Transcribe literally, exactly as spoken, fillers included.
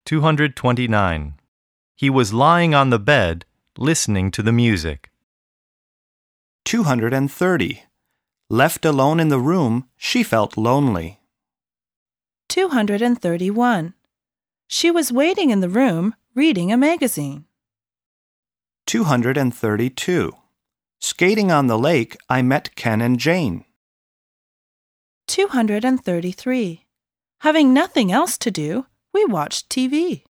two hundred twenty-nine. He was lying on the bed, listening to the music. two hundred thirty. Left alone in the room, she felt lonely. two hundred thirty-one. She was waiting in the room, reading a magazine. two hundred thirty-two. Skating on the lake, I met Ken and Jane. two hundred thirty-three. Having nothing else to do, we watched T V.